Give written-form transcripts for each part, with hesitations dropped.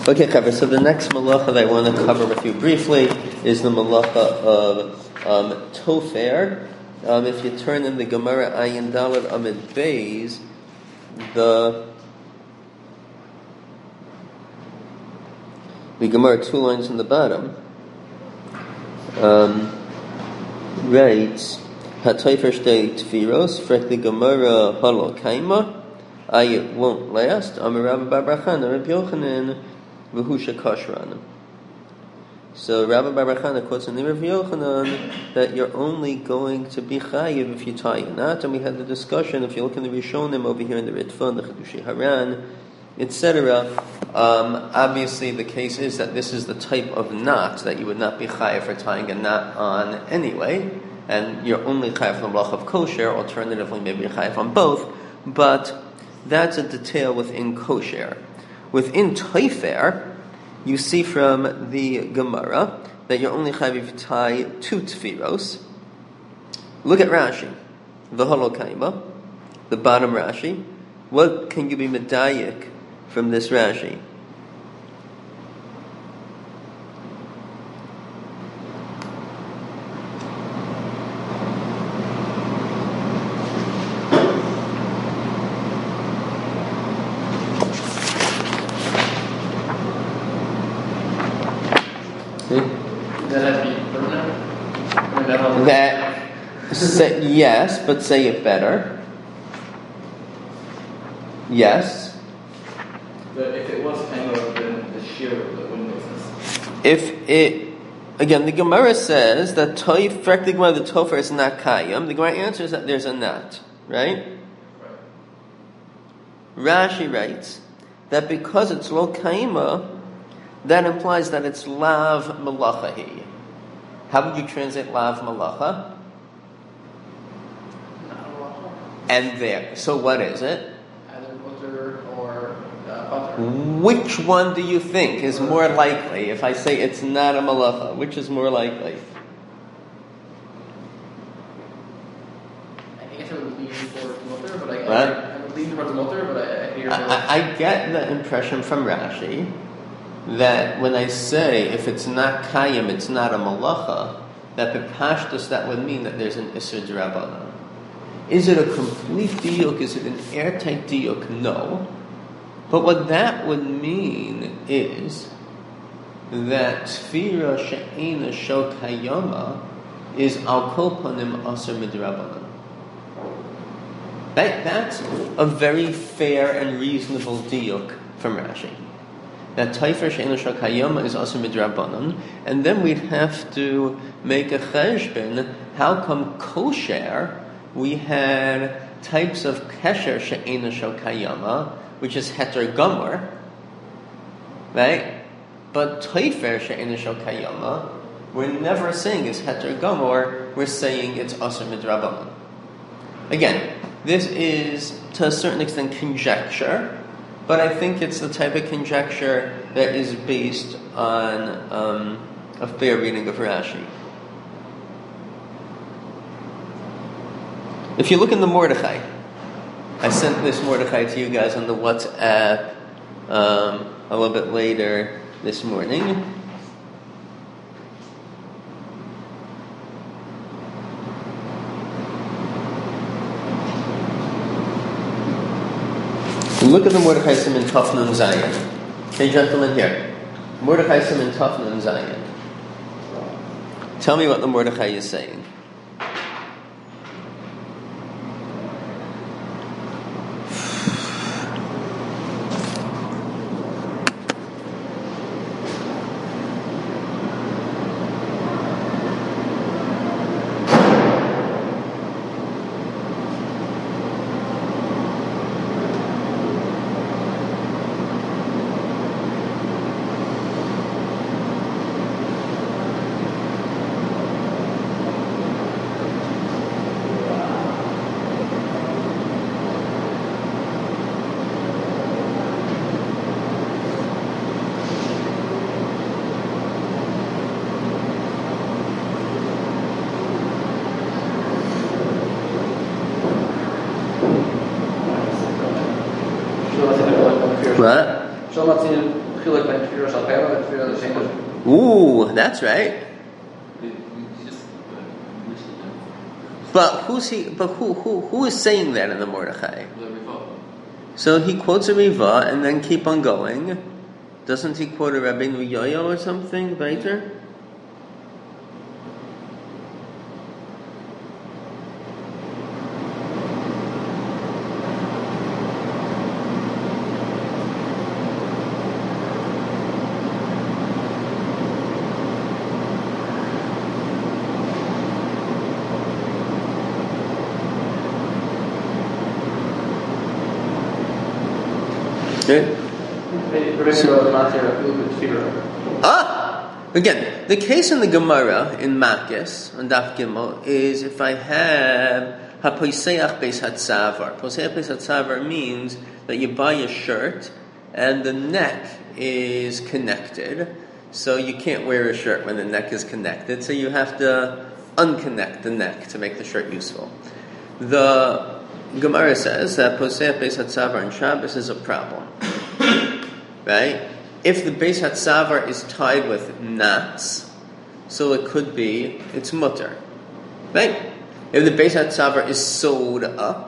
Okay, Chaver, so the next malacha that I want to cover with you briefly is the malacha of Tofer. If you turn in the Gemara Ayin Daled Amid Beis, the Gemara 2 lines in the bottom writes HaTofer Shtei Tfiros Frek the Gemara Halo Kaima Ayit won't last Amar Rabbi Bar Bar Chana Rabbi Yochanan V'husha Kashran. So Rabbi Bar Bar Chana quotes in the Rabbi Yochanan that you're only going to be chayiv if you tie a knot, and we had the discussion, if you look in the Rishonim over here in the Ritva and the Chedushi Haran, etc. Obviously the case is that this is the type of knot that you would not be chayiv for tying a knot on anyway, and you're only chayiv from the malach of kosher, alternatively maybe you're chayiv on both, but that's a detail within kosher. Within Tofer, you see from the Gemara that you're only chayav if you tie 2 tfiros. Look at Rashi, the Holokaima, the bottom Rashi. What can you be medayik from this Rashi? Yes, but say it better. Yes. But if it was kind of the shear of the wouldn't exist. If it, again, the Gemara says that the Tofer is not Kayam. The Gemara answers that there's a knot, right? Rashi writes that because it's lo Kayima, that implies that it's lav malachahi. How would you translate lav malacha? And there. So what is it? Either butter or butter. Which one do you think is more likely? If I say it's not a malacha, which is more likely? I guess I would lean towards butter, but I would lean towards butter, but I hear. I get the impression from Rashi that when I say if it's not kayim, it's not a malacha, that the pashtus that would mean that there's an isur d'Rabbanan. Is it a complete diuk? Is it an airtight diuk? No. But what that would mean is that tfira she'ena shel kayama is al kol panim asur midrabanan. That's a very fair and reasonable diuk from Rashi. That Tofer she'ena shel kayama is asur midrabanan, and then we'd have to make a cheshbon. How come kosher? We had types of kesher she'ena shel kayama, which is heter gomor, right? But tofer she'ena shel kayama, we're never saying it's heter gomor. We're saying it's asur midrabanan. Again, this is to a certain extent conjecture, but I think it's the type of conjecture that is based on a fair reading of Rashi. If you look in the Mordechai, I sent this Mordechai to you guys on the WhatsApp a little bit later this morning. Look at the Mordechai Siman Taf Nun Zayin. Hey, gentlemen, here. Mordechai Siman Taf Nun Zayin. Tell me what the Mordechai is saying. Ooh, that's right. But who's he? But who is saying that in the Mordechai? So he quotes a Riva and then keep on going. Doesn't he quote a Rabbeinu Yoyo or something later? Again, the case in the Gemara in Makis on Daf Gimel is if I have hapoiseach beis hatzavar. Poiseach beis hatzavar means that you buy a shirt and the neck is connected, so you can't wear a shirt when the neck is connected. So you have to unconnect the neck to make the shirt useful. The Gemara says that poiseach beis hatzavar on Shabbos is a problem. Right? If the Beis Hatzavar is tied with knots, so it could be, it's mutter. Right? If the Beis Hatzavar is sewed up,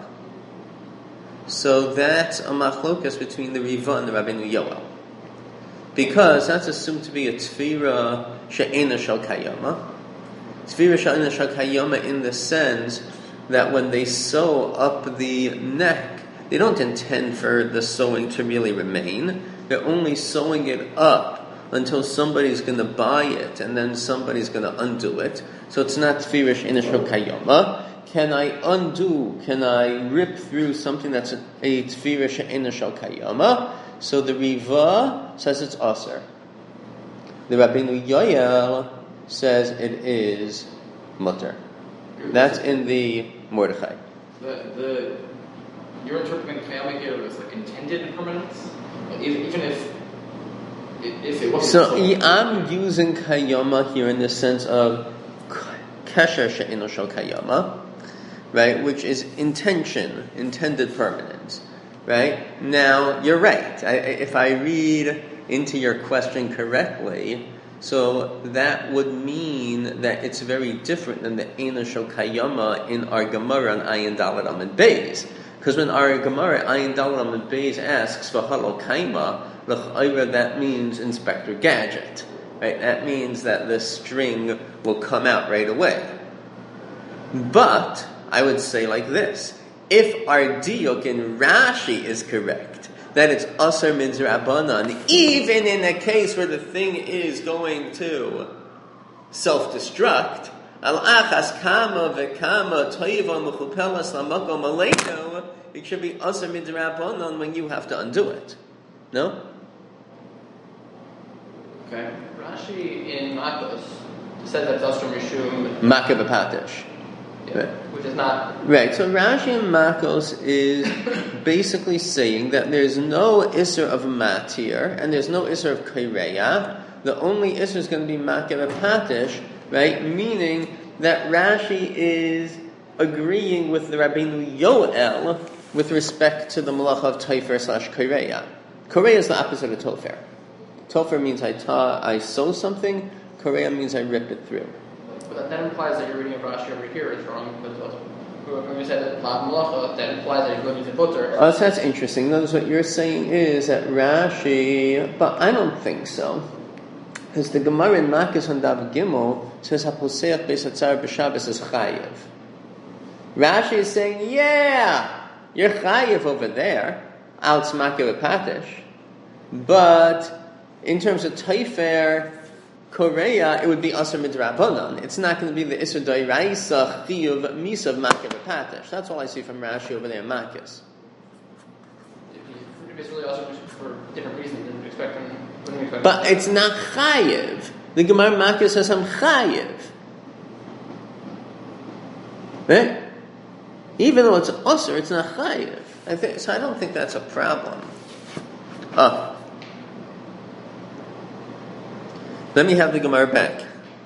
so that's a machlokas between the Riva and the Rabbeinu Yoel. Because that's assumed to be a tefira she'ena shel kayama. Tefira she'ena shel kayama in the sense that when they sew up the neck, they don't intend for the sewing to really remain. They're only sewing it up until somebody's going to buy it, and then somebody's going to undo it. So it's not tefirish inishal kayama. Can I undo? Can I rip through something that's a tefirish inishal kayama? So the Riva says it's aser. The Rabbeinu Yoel says it is mutter. That's in the Mordechai. You're interpreting kayama here as like intended impermanence? Even if it wasn't. So I'm using kayama here in the sense of kesher she'eno shel kayama, right? Which is intention, intended permanence, right? Now you're right. If I read into your question correctly, so that would mean that it's very different than the eno shel kayama in our Gemara on Ayin Daled Amud Beis. Because when our Gemara Ayin Daled Amud Beis asks for Halo Kaima, l'chayra, that means Inspector Gadget, right? That means that the string will come out right away. But I would say like this: if our diuk in Rashi is correct, that it's Aser Midrabanan, even in a case where the thing is going to self-destruct. Al achas kama vekama toiva mechupelas lamakom aleinu. It should be aser midrabanan when you have to undo it. No? Okay. Rashi in Makos says that aser mishum Makah b'patish. Yeah, right. Which is not right. So Rashi in Makos is basically saying that there's no isser of matir and there's no isser of kaireya. The only isser is going to be Makah b'patish. Right? Meaning that Rashi is agreeing with the Rabbeinu Yoel with respect to the malacha of Taifer / Koreya. Koreya is the opposite of Tofer. Tofer means I sew something. Koreya means I rip it through. But that implies that your reading of Rashi over here is wrong. Because when we said that malacha, that implies that you're going to use a butter. So that's interesting. Notice what you're saying is that Rashi, but I don't think so. Because the Gemara in Makis on Daf Gimel says haposeach beis hatzavar b'Shabbos is chayiv. Rashi is saying, yeah, you're chayiv over there, out Makah b'Patish. But in terms of Taifer, Korea, it would be Aser Midrabanan. It's not going to be the Isser Dairaisa Chiyuv Misav Makah b'Patish. That's all I see from Rashi over there in Makis. It's really also for different reasons than you expect them. But it's not chayiv. The Gemara Makis says I'm chayiv. Right? Even though it's usher, it's not chayiv. So I don't think that's a problem. Let me have the Gemara back.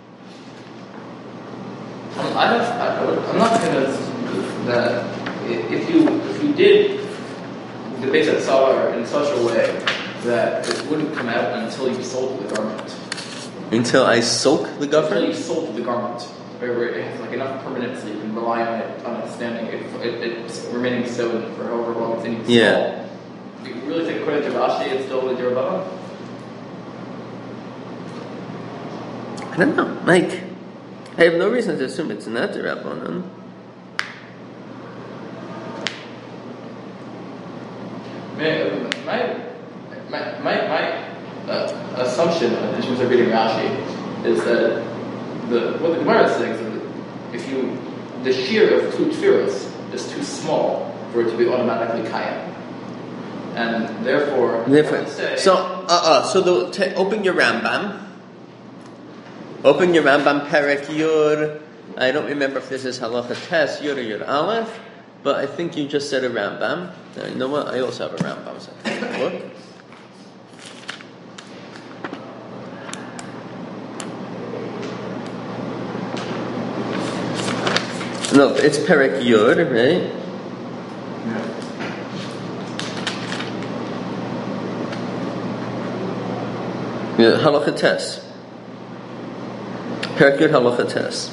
I'm not convinced that if you did the Beis Hatzavar in such a way that it wouldn't come out until you sold the garment. Until I soak the Until government? you sold the garment, where it has like enough permanence that you can rely on it standing, it's remaining sewed for however long it's in you. Yeah. Do you really think according to Rashi it's still with your Rabbanon? I don't know. Like, I have no reason to assume it's not the Rabbanon. My assumption in terms of reading Rashi is that what the Gemara is saying is that if the shear of two tefillos is too small for it to be automatically kayam, and therefore open your Rambam. Open your Rambam Perek Yud. I don't remember if this is Halacha Tes Yud or Yud Aleph, but I think you just said a Rambam. Now, you know what? I also have a Rambam. So look. No, it's Perek Yud, right? Yeah. Halacha Tes. Perek Yud Halacha Tes.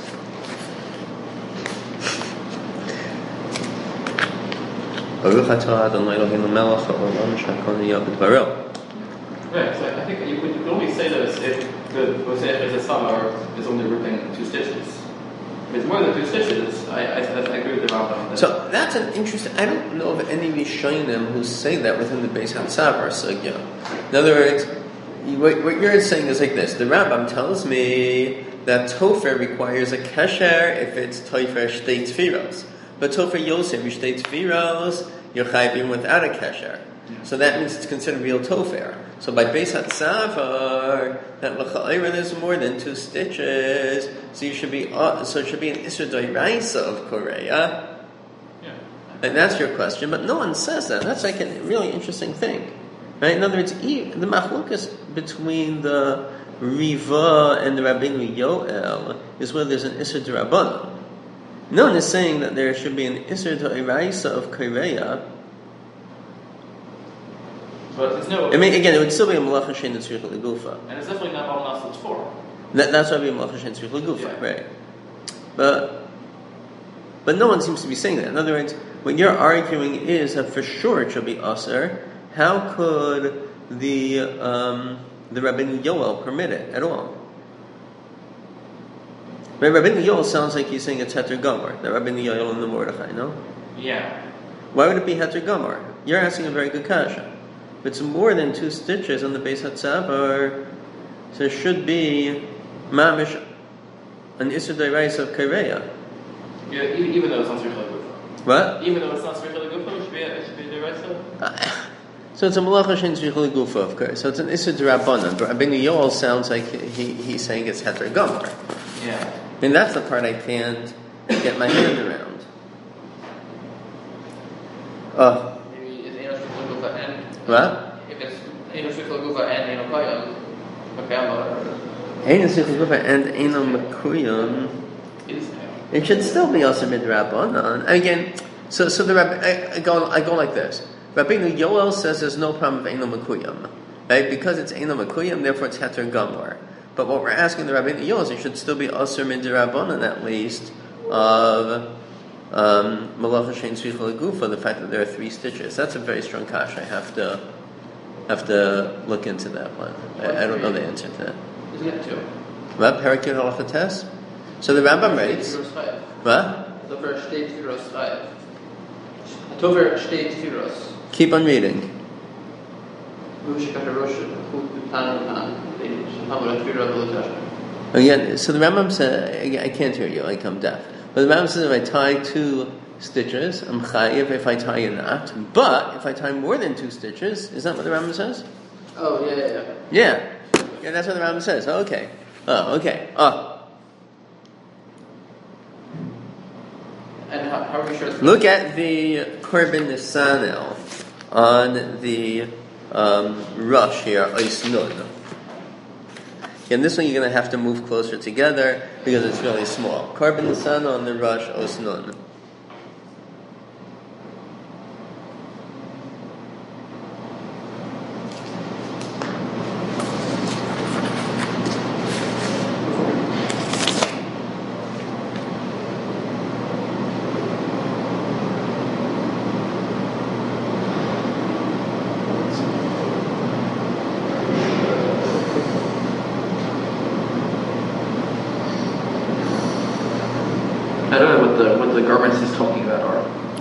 Baruch atah Adonai Eloheinu melech haolam she'kol niyah b'dvaro. Right, so I think you could only say this if the Mosaic is a summer is only ripping 2 stitches. If it's more than 2 stitches, I agree with the Rambam. So that's an interesting. I don't know of any Rishonim who say that within the Beis Hatzavar Sugya. In other words, what you're saying is like this: the Rambam tells me that Tofer requires a kesher if it's Tofer Shtei Tfiros, but Tofer Yosef Shtei Tfiros you're chayvim without a kesher. So that means it's considered real Tofer. So by Beis Hatzavar, that l'cha'ayran is more than 2 stitches. So it should be an Isser Doiraisa of Korea. Yeah. And that's your question, but no one says that. That's like a really interesting thing, right? In other words, the machlokas between the Riva and the Rabbeinu Yoel is whether there's an Isser D'Rabbanan. No one is saying that there should be an Isser Doiraisa of Korea. But there's no. I mean, again, it would still be a malacha shein tzrich legufa. And it's definitely not all nasl for. That's why it would be a malacha shein tzrich legufa, right? But no one seems to be saying that. In other words, what you're arguing is that for sure it should be aser. How could the Rabbeinu Yoel permit it at all? Right, Rabbeinu Yoel sounds like he's saying it's heter gomer. The Rabbeinu Yoel and the Mordechai, no? Yeah. Why would it be heter gomer? You're asking a very good kasha. If it's more than 2 stitches on the Beis Hatzavar, so there should be mamish an Isser Doiraisa of Korea. Yeah, even though it's not strictly good. What? Even though it's not strictly good, it should be Doiraisa. So it's a malacha shein tzrich legufa, of course. So it's an Isser D'Rabbanan. But Rabbeinu Yoel sounds like he's saying it's heter gomer. Yeah. And that's the part I can't get my hand around. Maybe it's Eino Shikla Gufa and. What? If it's Eino Shikla Gufa and Eino Kayam, Eino Shikla Gufa and Eino Makuyam. It should still be also midrabanan. Again, so the I go like this. Rabbeinu Yoel says there's no problem with Eino Makuyam, right? Because it's Eino Makuyam, therefore it's heter gomer. But what we're asking the Rabbeinu Yoel is it should still be aser midrabanan at least of malacha shein tzrich legufa, the fact that there are 3 stitches. That's a very strong kash. I have to look into that one. I don't know the answer to that. Isn't it 2? What? Perek Yud Halacha Tes? So the Rambam writes. What? Tover Shtei Tfiros 5. Tover Shtei Tfiros. Keep on reading. Again, so the Rambam said, I can't hear you, like I'm deaf. But the Rambam says if I tie 2 stitches, I'm chayiv if I tie a knot. But if I tie more than 2 stitches, is that what the Rambam says? Oh, yeah. Yeah, that's what the Rambam says. Okay. Okay. And how are we sure? Look at the Korban Nisanel on the rush here, Ois Nun. And this one you're going to have to move closer together because it's really small. Korban Nisanel on the rush, Ois Nun. I don't know what the garments he's talking about are.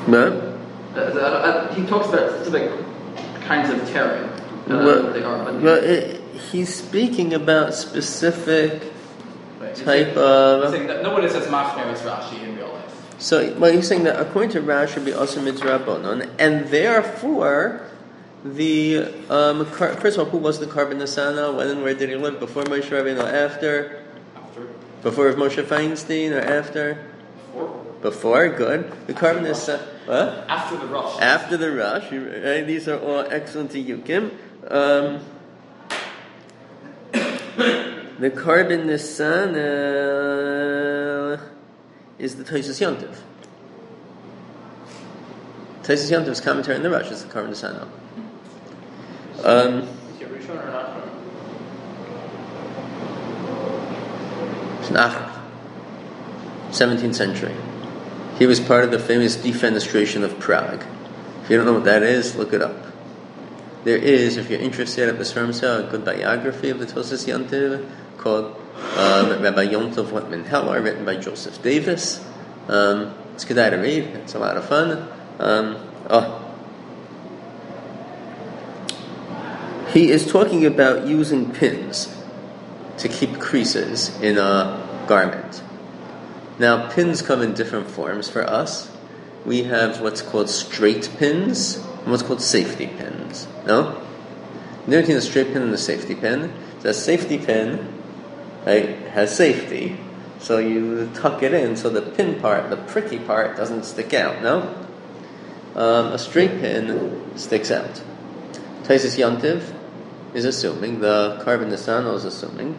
No? He talks about specific kinds of tearing. I don't know what they are. But he's speaking about specific right. type of. Saying that nobody says machmer as Rashi in real life. So, he's saying that according to Rashi, be also midrabanon, and therefore, the first of all, who was the Karban Nisana? When and where did he live? Before Moshe Rabbeinu, or after? After. Before Moshe Feinstein, or after? Before, good. The Karban Nisana. What? After the rush. After the rush. Right? These are all excellent yukim. The Karban Nisana is the Tosfos Yontif. Tosfos Yontif's commentary on the rush is the Karban Nisana. Is he Rishon or not? It's Nachar. 17th century. He was part of the famous defenestration of Prague. If you don't know what that is, look it up. There is, if you're interested at the Spermsa, a good biography of the Tosfos Yontif called Rabbi Yontov Whitman Heller, written by Joseph Davis. It's good to read. It's a lot of fun. He is talking about using pins to keep creases in a garment. Now, pins come in different forms for us. We have what's called straight pins and what's called safety pins. No? The difference between a straight pin and a safety pin is a safety pin, right, has safety. So you tuck it in so the pin part, the pricky part, doesn't stick out. No? A straight pin sticks out. Tosfos Yontif is assuming, the Karban Nisana is assuming,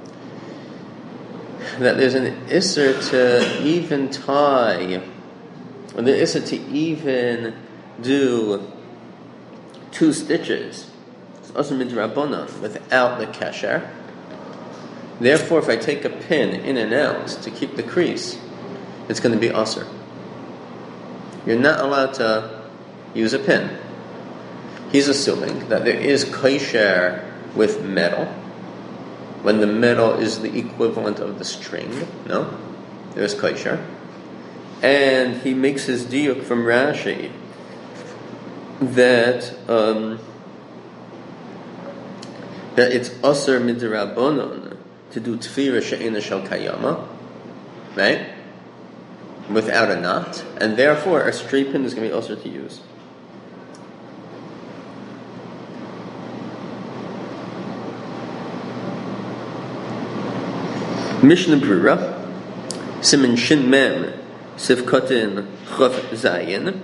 that there's an Isser to even tie, or the Isser to even do 2 stitches. It's also midrabanan without the kesher. Therefore, if I take a pin in and out to keep the crease, it's going to be usher. You're not allowed to use a pin. He's assuming that there is kosher with metal, when the metal is the equivalent of the string. No? There's kosher. And he makes his diuk from Rashi that it's usher midrabanan to do tefira she'ena shel kayama, right? Without a knot, and therefore a straight pin is going to be usher to use. Mishnah Brura, Siman Shin Mem, Sivkotin Chaf Zayin,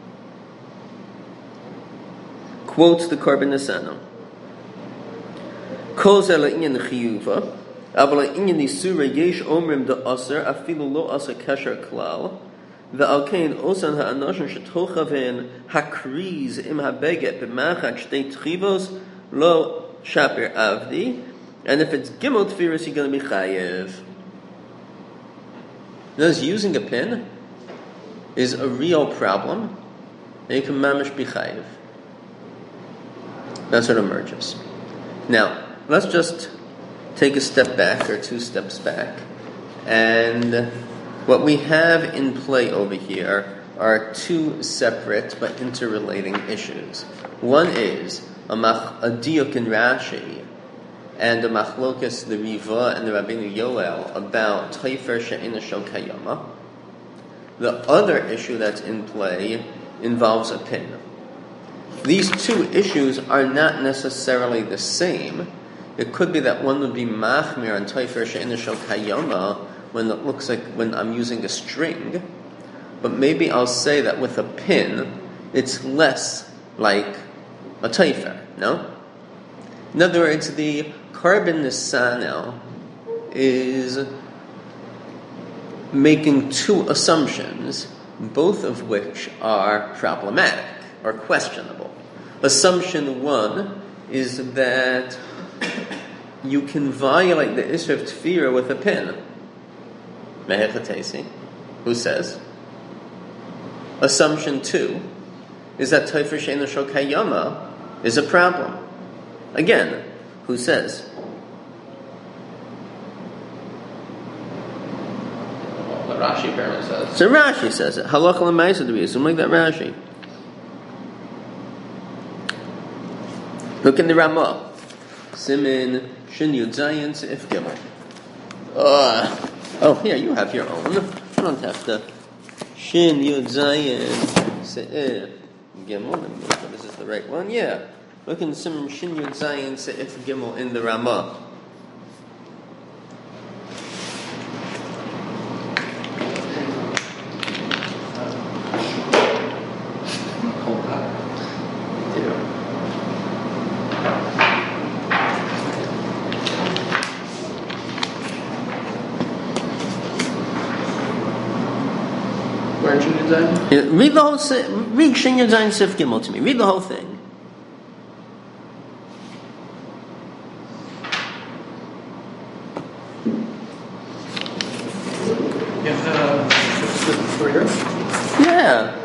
quotes the Karban Nisana. Kol ze la'inyan chiyuva, aval la'inyan isura yesh omrim da aser, afilu lo aser kasher klal, ve'al kein osan ha'anashon shetochaven hakriz im habeget b'machat shtei tchivos lo shapir avdi, and if it's gimel tfiris, you're going to be chayev. Thus, using a pin is a real problem, and you can mamish be chayev. That's what emerges. Now, let's just take a step back, or 2 steps back, and what we have in play over here are 2 separate but interrelating issues. One is a diuk in Rashi, and the machlokas, the Riva and the Rabbeinu Yoel, about Taifer She'ena Shel Kayama. The other issue that's in play involves a pin. These 2 issues are not necessarily the same. It could be that one would be machmir on Taifer She'ena Shel Kayama when it looks like when I'm using a string, but maybe I'll say that with a pin, it's less like a Taifer, no? In other words, the Karban Nisana is making 2 assumptions, both of which are problematic or questionable. Assumption 1 is that you can violate the Isra of Tefira with a pin. Mehechatesi, who says? Assumption 2 is that Taifer She'ena Shel Kayama is a problem. Again, who says? Rashi apparently says. So Rashi says it. Halacha l'maisa to be assumed like that Rashi. Look in the Ramah. Simin Shin Yud Zayin Seif Gimel. Oh, here you have your own. You don't have to. Shin Yud Zayin Seif Gimel. Let me make sure this is the right one. Yeah. Look in Simin Shin Yud Zayin Seif Gimel in the Ramah. Read the whole read Shin Yud Zayin Sif Gimel to me. Read the whole thing. Yeah.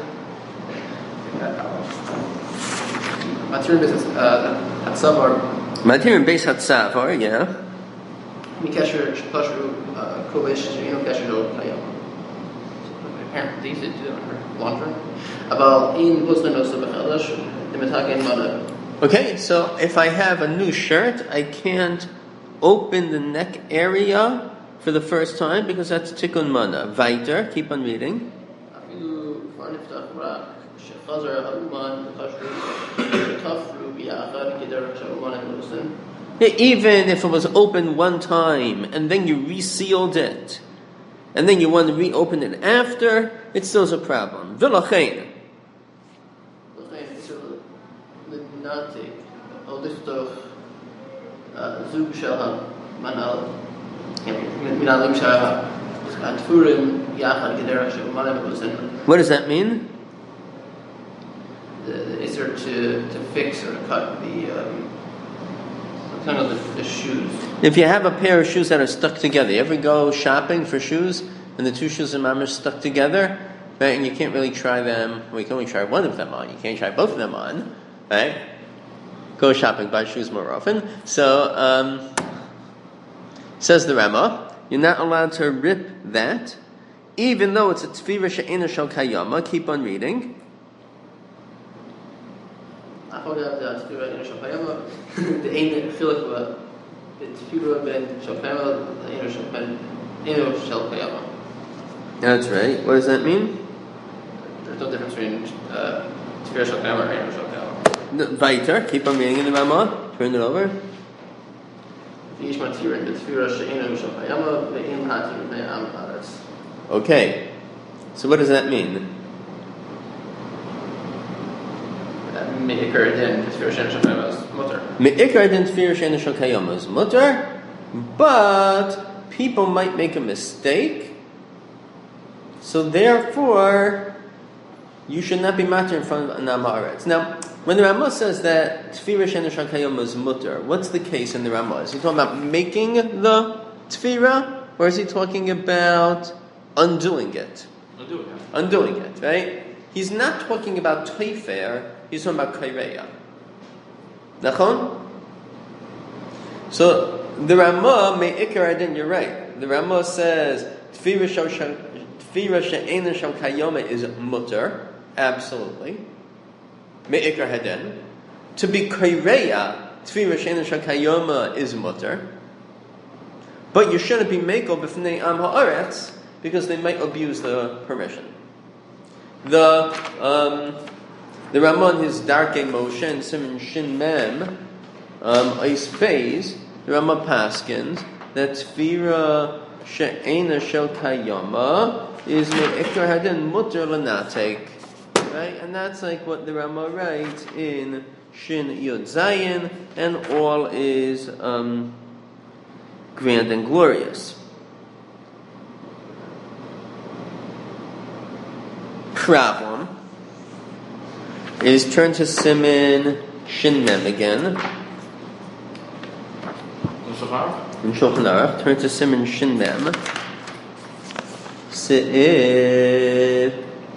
Material business at Savar. Material base Hatzavar, yeah. Mikasher Shpashru Kovish Shino Kasher Kayam. Apparently these do on her laundry. About in Busmanos of Elish, the Metagan Mother. Okay, so if I have a new shirt, I can't open the neck area for the first time because that's Tikkun Mana. Weiter, keep on reading. Even if it was open one time and then you resealed it, and then you want to reopen it after, it still is a problem. V'lachein. What does that mean? Is there to fix or to cut the shoes? If you have a pair of shoes that are stuck together, you ever go shopping for shoes and the two shoes are stuck together, right? And you can't really try them. Well, you can only try one of them on. You can't try both of them on, right? Go shopping, buy shoes more often. So, says the Rama, you're not allowed to rip that, even though it's a tefira she'ena shel kayama. Keep on reading. That's right. What does that mean? There's no difference between tefira shel kayama or eno shel kayama. Weiter, keep on reading in the Rama. Turn it over. Okay. So what does that mean? Me'ikar din tefira she'ena shel kayama is mutter. Me'ikar din tefira she'ena shel kayama is mutter, but people might make a mistake, so therefore you should not be matter in front of Anam Haaretz. Now, when the Ramah says that tefira she'ena shel kayama is mutter, what's the case in the Ramah? Is he talking about making the tefira, or is he talking about undoing it? Undoing it, right? He's not talking about toifer, he's talking about kaireya. Nachon? So, the Ramah, me'ikar adin, you're right. The Ramah says, tefira she'ena shel kayama is mutter, absolutely. Me'ikar hadin. To be kaireya, tefira she'ena shel kayama is mutter. But you shouldn't be meko b'fnei am ha'aretz, because they might abuse the permission. The Ramah, his Darkei Moshe and Siman Shin Mem, Eis Beis, the Ramah paskins that tefira she'ena shel kayama is me'ikar hadin mutter l'natek, right? And that's like what the Ramah writes in Shin Yud Zayin, and all is grand and glorious. Problem is turn to Siman Shin Mem again. In Shulchan Aruch, turn to Siman Shin Mem. Se'if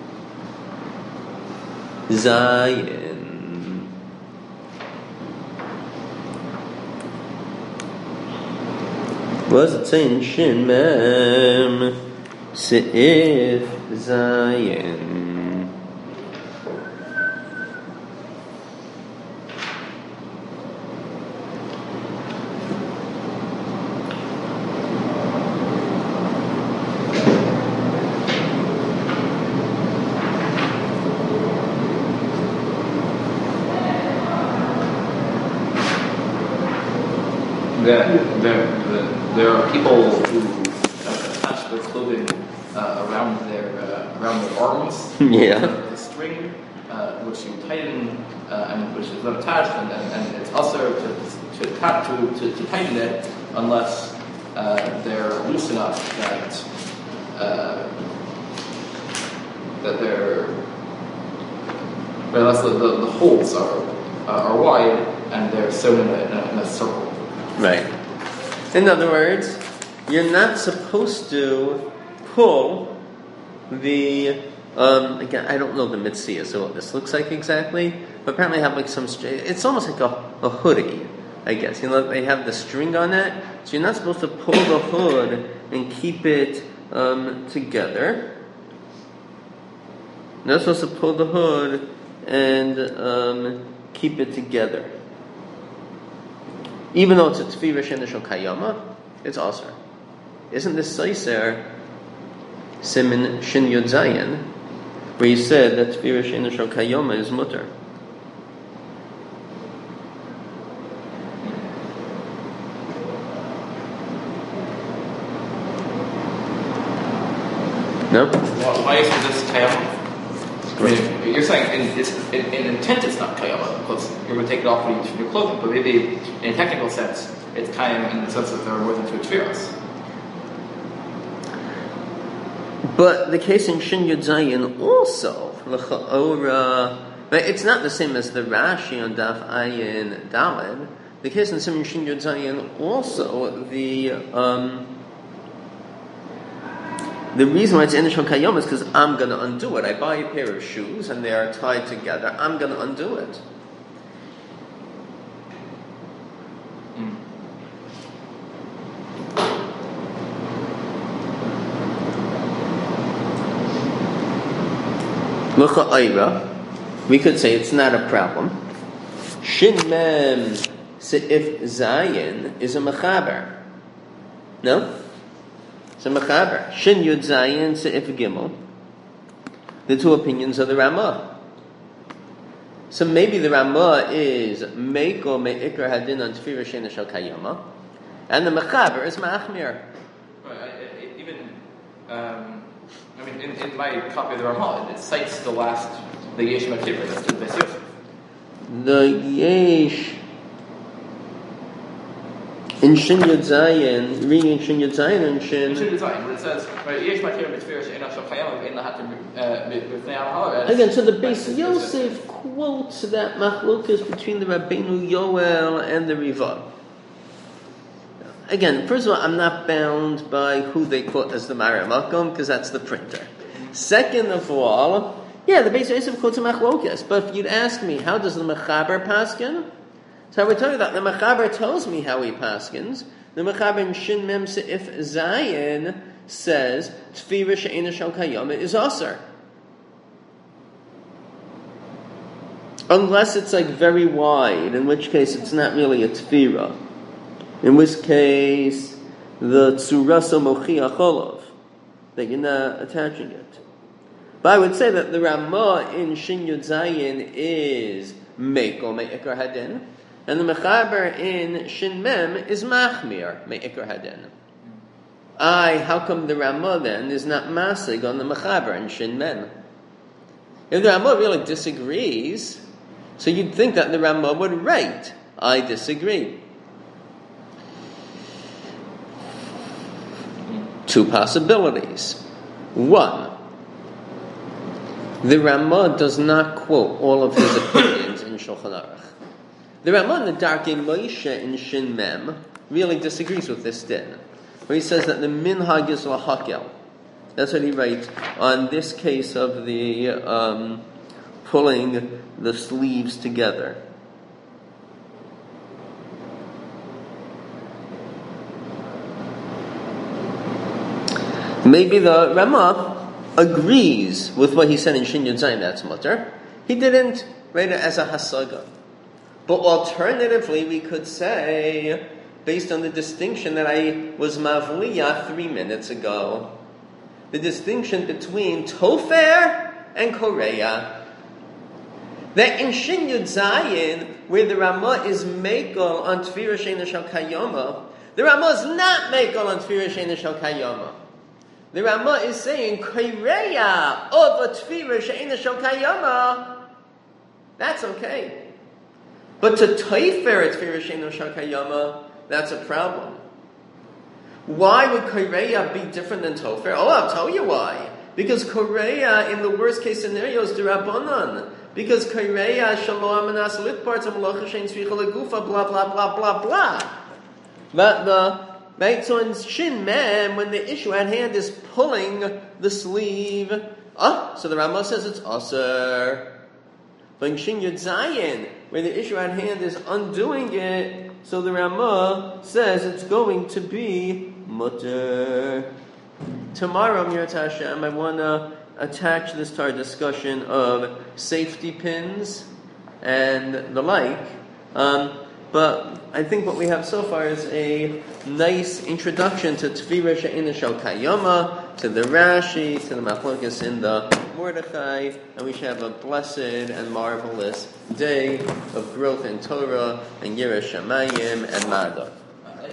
Zayin. What does it say in Shin Mem? Seif Zayin. There are people who attach their clothing around their arms. Yeah. The string, which you tighten and which is not attached, and it's also to tighten it unless they're loose enough that they're unless the holes are wide and they're sewn in a circle. Right. In other words, you're not supposed to pull the, again, I don't know the mitzvah, so what this looks like exactly, but apparently have like some, it's almost like a hoodie, I guess. They have the string on it, so you're not supposed to pull the hood and keep it together. You're not supposed to pull the hood and keep it together. Even though it's a tefillah shenishal kayama, it's also. Isn't this Seiser Simin Shin Yud Zayin, where you said that tefillah shenishal kayama is mutter? No? Why isn't this kayama? I mean, you're saying in intent it's not kayama because you're going to take it off when you your clothing, but maybe in a technical sense it's kayama in the sense that there are more than two tefillas. But the case in Shin Yud Zayin also, it's not the same as the Rashi on Daf Ayin Daled. The case in Shin Yud Zayin also, the reason why it's initial kayom is because I'm going to undo it. I buy a pair of shoes and they are tied together. I'm going to undo it. We could say it's not a problem. Shin mem seif zayin is a mechaber. No? It's a mechaber. Shin yud zayin seif gimel. The two opinions of the Ramah. So maybe the Ramah is meiko meikar hadin on tefillah shenishal kayama, and the mechaber is ma'achmir. In my copy of the Ramah, it cites the Yesh Makibra, that's the Beis Yosef. The Yesh in Shin Yud Zayin, reading Shin Yud Zayin and Shin. Shin Yud Zayin, but it says Yesh Makibra B'Tefira She'ena Shal Chayama V'Ein Lahatim B'Fnei Al. Again, so the Beis Yosef quotes that machlokas between the Rabbeinu Yoel and the Riva. Again, first of all, I'm not bound by who they quote as the Mara Makom, because that's the printer. Second of all, the Beis Yosef quotes a machlokas. But if you'd ask me, how does the Mechaber paskin? So I would tell you that the Mechaber tells me how he paskins. The Mechaber in Shin Mem Seif Zayin says, Tefira She'ena Shal Kayama is Asar. Unless it's like very wide, in which case it's not really a Tefira. In which case, the Tzurasa Mochiach Olav, that you're not attaching it. But I would say that the Ramah in Shin Yud Zayin is Meiko Me'ikar Hadin, and the Mechaber in Shin Mem is Machmir Me'ikar Hadin. How come the Ramah then is not Masig on the Mechaber in Shin Mem? If the Ramah really disagrees, so you'd think that the Ramah would write, I disagree. Two possibilities. One, the Ramah does not quote all of his opinions in Shulchan Aruch. The Ramah in the Darkei Moshe in Shin Mem really disagrees with this din, where he says that the minhag is lahakel. That's what he writes on this case of the pulling the sleeves together. The maybe the Rama agrees with what he said in Shin Yud Zayin, that's mutter. He didn't write it as a hasaga. But alternatively, we could say, based on the distinction that I was mavliya 3 minutes ago, the distinction between Tofer and Korea, that in Shin Yud Zayin, where the Rama is mekel on Tefira Sheina Shel Kayama, the Rama is not mekel on Tefira Sheina Shel Kayama. The Rama is saying, Korea of a Tefira Sheina Shel Kayama, that's okay. But to Tofer a Tefira Sheina Shel Kayama, that's a problem. Why would Korea be different than Tofer? Oh, I'll tell you why. Because Korea, in the worst case scenario, is D'Rabbanan. Because Korea, Shalom Anas Litpart, Amalocha Shein Tzricha Legufa, blah, blah, blah, blah, blah. But right, so in Shin Mem, when the issue at hand is pulling the sleeve, so the Rama says it's Aser. But in Shin Yud Zayin, where the issue at hand is undoing it, so the Rama says it's going to be mutter. Tomorrow, Mirat Hashem, I want to attach this to our discussion of safety pins and the like. But I think what we have so far is a nice introduction to Tefira She'ina Shel Kayama, to the Rashi, to the Machlokes in the Mordechai, and we should have a blessed and marvelous day of growth in Torah and Yiras Shamayim and Madah.